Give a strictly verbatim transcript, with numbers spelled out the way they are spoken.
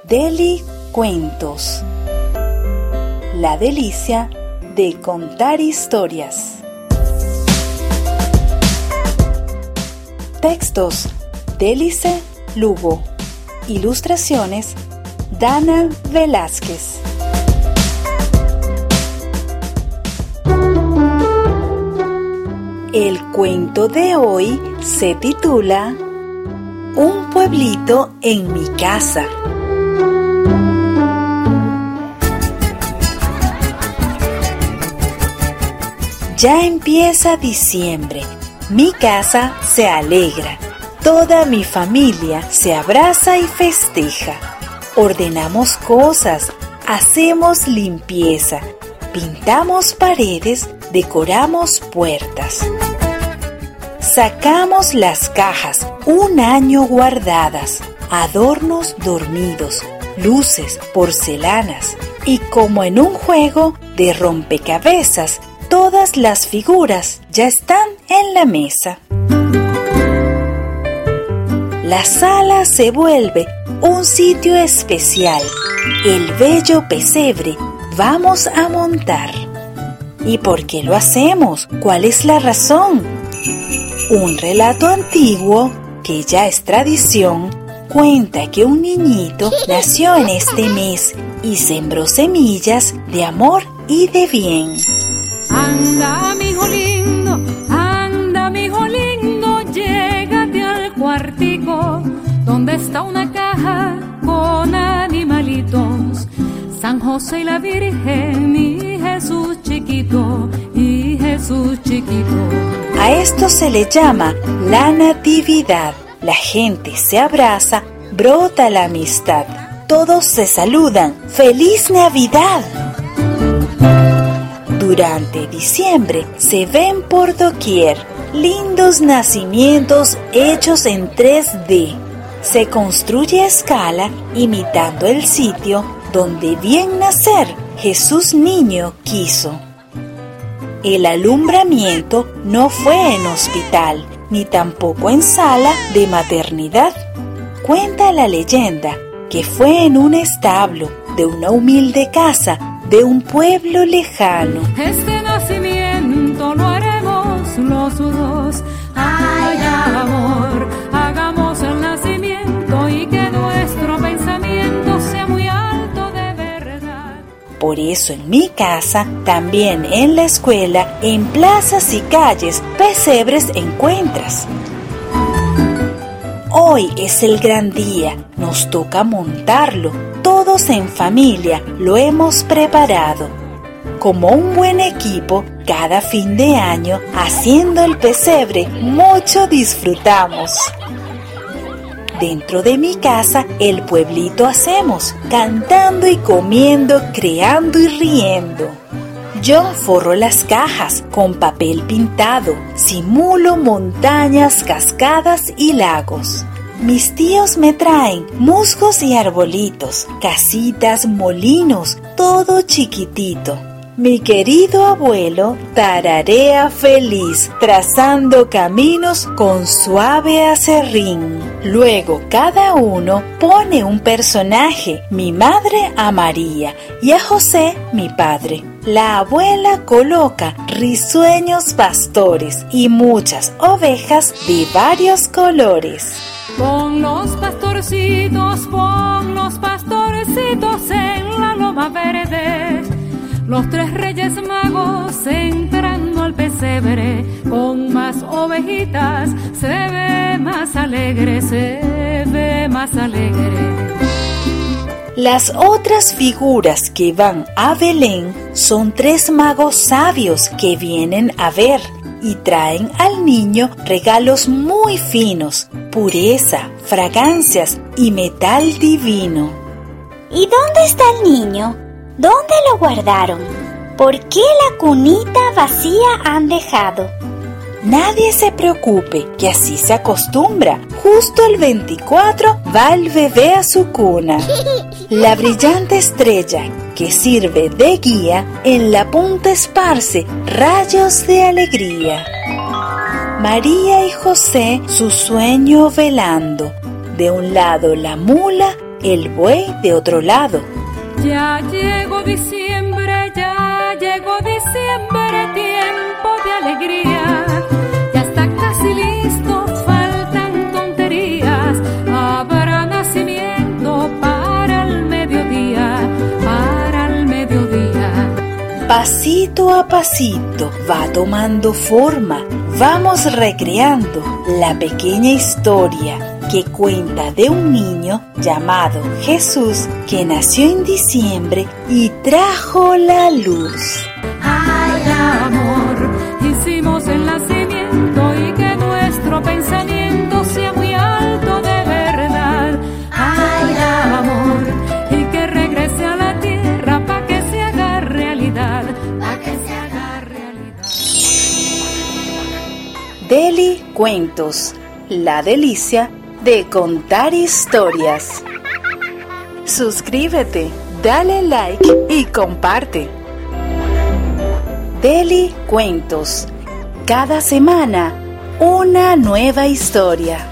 Deli Cuentos. La delicia de contar historias. Textos: Délice Lugo. Ilustraciones: Dana Velázquez. El cuento de hoy se titula Un pueblito en mi casa. Ya empieza diciembre, mi casa se alegra, toda mi familia se abraza y festeja. Ordenamos cosas, hacemos limpieza, pintamos paredes, decoramos puertas. Sacamos las cajas un año guardadas, adornos dormidos, luces, porcelanas y como en un juego de rompecabezas, todas las figuras ya están en la mesa. La sala se vuelve un sitio especial. El bello pesebre vamos a montar. ¿Y por qué lo hacemos? ¿Cuál es la razón? Un relato antiguo, que ya es tradición, cuenta que un niñito nació en este mes y sembró semillas de amor y de bien. Anda, mijo lindo, anda, mijo lindo, llégate al cuartico, donde está una caja con animalitos, San José y la Virgen y Jesús chiquito, y Jesús chiquito. A esto se le llama la natividad. La gente se abraza, brota la amistad. Todos se saludan. ¡Feliz Navidad! Durante diciembre se ven por doquier lindos nacimientos hechos en tres D. Se construye a escala imitando el sitio donde bien nacer Jesús niño quiso. El alumbramiento no fue en hospital, ni tampoco en sala de maternidad. Cuenta la leyenda que fue en un establo de una humilde casa de un pueblo lejano. Este nacimiento lo haremos los dos. Ay, amor, hagamos el nacimiento y que nuestro pensamiento sea muy alto de verdad. Por eso en mi casa, también en la escuela, en plazas y calles, pesebres encuentras. Hoy es el gran día, nos toca montarlo. Todos en familia lo hemos preparado. Como un buen equipo, cada fin de año, haciendo el pesebre, mucho disfrutamos. Dentro de mi casa, el pueblito hacemos, cantando y comiendo, creando y riendo. Yo forro las cajas con papel pintado, simulo montañas, cascadas y lagos. Mis tíos me traen musgos y arbolitos, casitas, molinos, todo chiquitito. Mi querido abuelo tararea feliz, trazando caminos con suave acerrín. Luego cada uno pone un personaje, mi madre a María y a José mi padre. La abuela coloca risueños pastores y muchas ovejas de varios colores. Pon los pastorcitos, pon los pastorcitos en la loma verde. Los tres reyes magos entrando al pesebre, con más ovejitas se ve más alegre, se ve más alegre. Las otras figuras que van a Belén son tres magos sabios que vienen a ver y traen al niño regalos muy finos, pureza, fragancias y metal divino. ¿Y dónde está el niño? ¿Dónde lo guardaron? ¿Por qué la cunita vacía han dejado? Nadie se preocupe, que así se acostumbra. Justo el veinticuatro va el bebé a su cuna. La brillante estrella que sirve de guía en la punta esparce rayos de alegría. María y José su sueño velando. De un lado la mula, el buey de otro lado. Ya llegó diciembre, ya llegó diciembre, tiempo de alegría. Ya está casi listo, faltan tonterías. Habrá nacimiento para el mediodía, para el mediodía. Pasito a pasito va tomando forma. Vamos recreando la pequeña historia que cuenta de un niño llamado Jesús que nació en diciembre y trajo la luz. Ay, amor, hicimos el nacimiento y que nuestro pensamiento sea muy alto de verdad. Ay, amor, y que regrese a la tierra pa' que se haga realidad, pa' que se haga realidad. Deli Cuentos, la delicia de contar historias. Suscríbete, dale like y comparte. Deli Cuentos, cada semana una nueva historia.